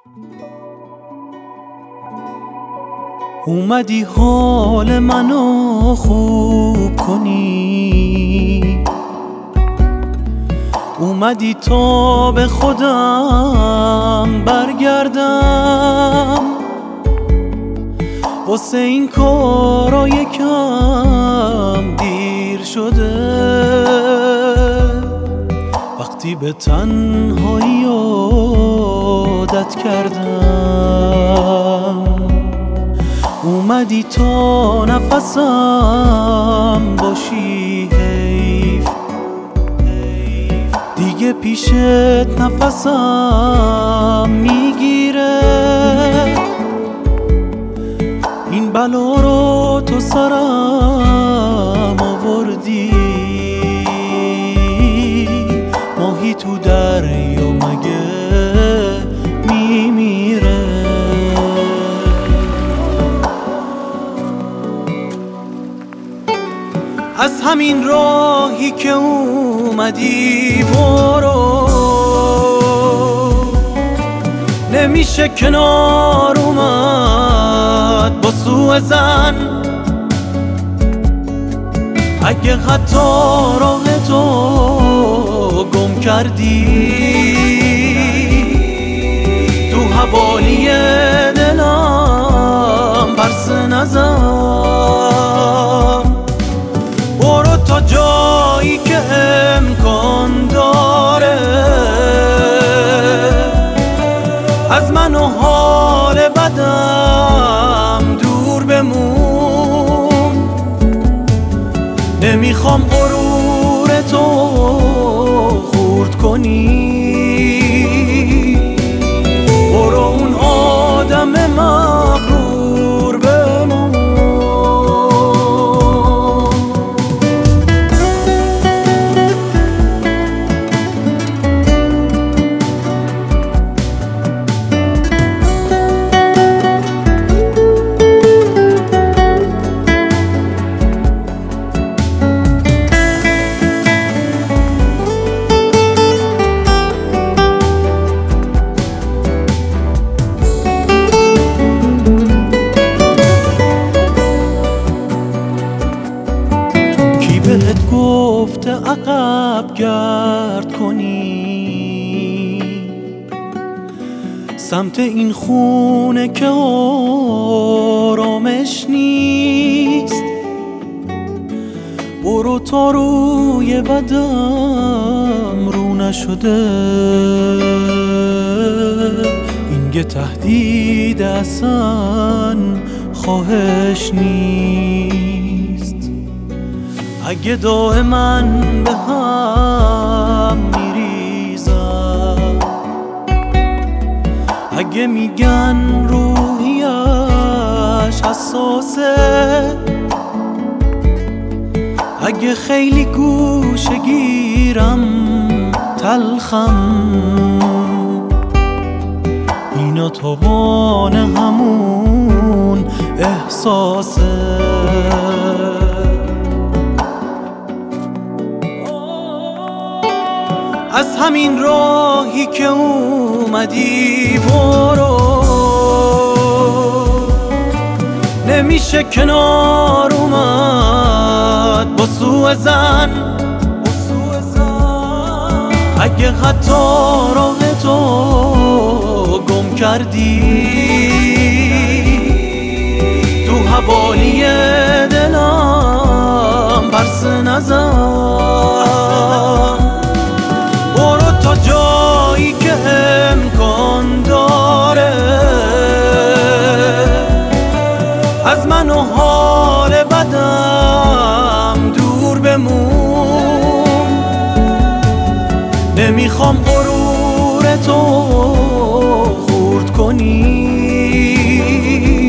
اومدی حال منو خوب کنی، اومدی تا به خودم برگردم. واسه این کارا یکم دیر شده، وقتی به تنهایی عادت کردم. اومدی تا نفسم باشی، حیف دیگه پیشت نفسم میگیره. این بلا رو تو سرم آوردی، ماهی تو دریا مگه میمیره؟ از همین راهی که اومدی برو، نمیشه کنار اومد با سوء زن. اگه حتی راه تو گم کردی، تو حوالی دلم پرسه نزن. برو تا جایی که امکان داره، از من و حال بدم دور بمون. نمیخوام غرور تو خورد کنی، برو اون آدم مغرور بمون. بهت گفته عقب گرد کنی، سمت این خونه که آرامش نیست. برو تا روی بدم رو نشده، این یه تهدید اصلا خواهش نیست. اگه داغ من به هم میریزم، اگه میگن روحیش حساسه، اگه خیلی گوشه گیرم تلخم، اینا توان همون احساسه. از همین راهی که اومدی برو، نمیشه کنار اومد با سوء زن. اگه حتی راه تو گم کردی، تو حوالی دلم پرسه نزن. برو تا جایی که امکان داره، از من و حال بدم دور بمون. نمیخوام غرور تو خورد کنی،